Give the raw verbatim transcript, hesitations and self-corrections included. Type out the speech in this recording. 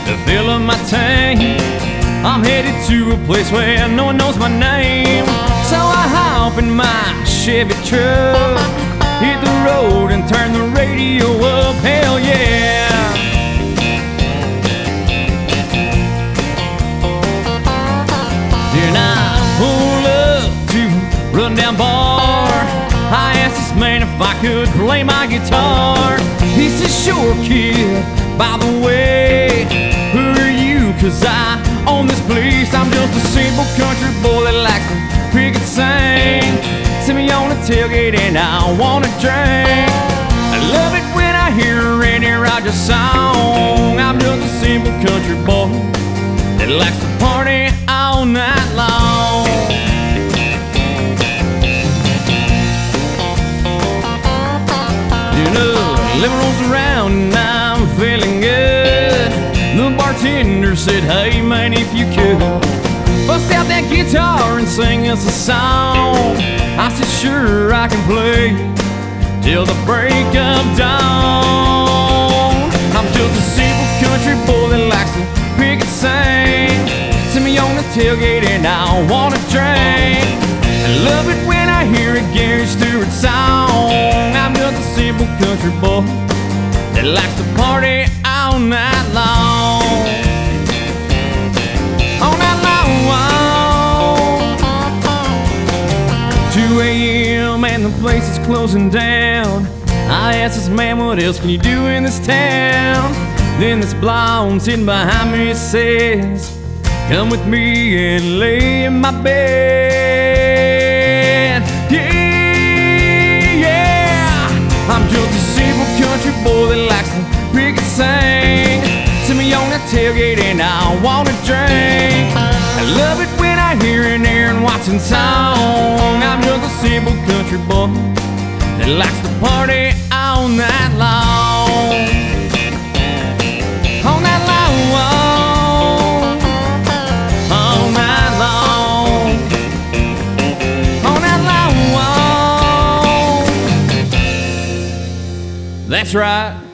to fill up my tank. I'm headed to a place where no one knows my name. So I hop in my Chevy truck, hit the road and turn the radio up. Hell yeah. Then I pull up to a rundown bar. I asked this man if I could play my guitar. He said, sure kid, by the way, who are you? Cause I own this place. I'm just a simple country boy that likes to pick and sing. Send me on a tailgate and I wanna drink. I love it when I hear Randy Rogers song. I'm just a simple country boy that likes to party all night long. You know, living rolls around and I'm feeling good. The bartender said, hey man, if you could bust out that guitar and sing us a song. I said, sure, I can play till the break of dawn. I'm just a simple country boy that likes to pick and sing. Send me on the tailgate and I wanna drink. I love it when I hear a Gary Stewart song. I'm just a simple country boy that likes to party all night long. All night long. two a.m. and the place is closing down. I asked this man, what else can you do in this town? Then this blonde sitting behind me says, come with me and lay in my bed. Yeah, yeah. I'm just a simple country boy that likes to pick and sing. Send me on that tailgate and I wanna drink. I love it when I hear an Aaron Watson song. I'm just a simple country boy that likes to party all night long. All night long. All night long. All night long. That's right.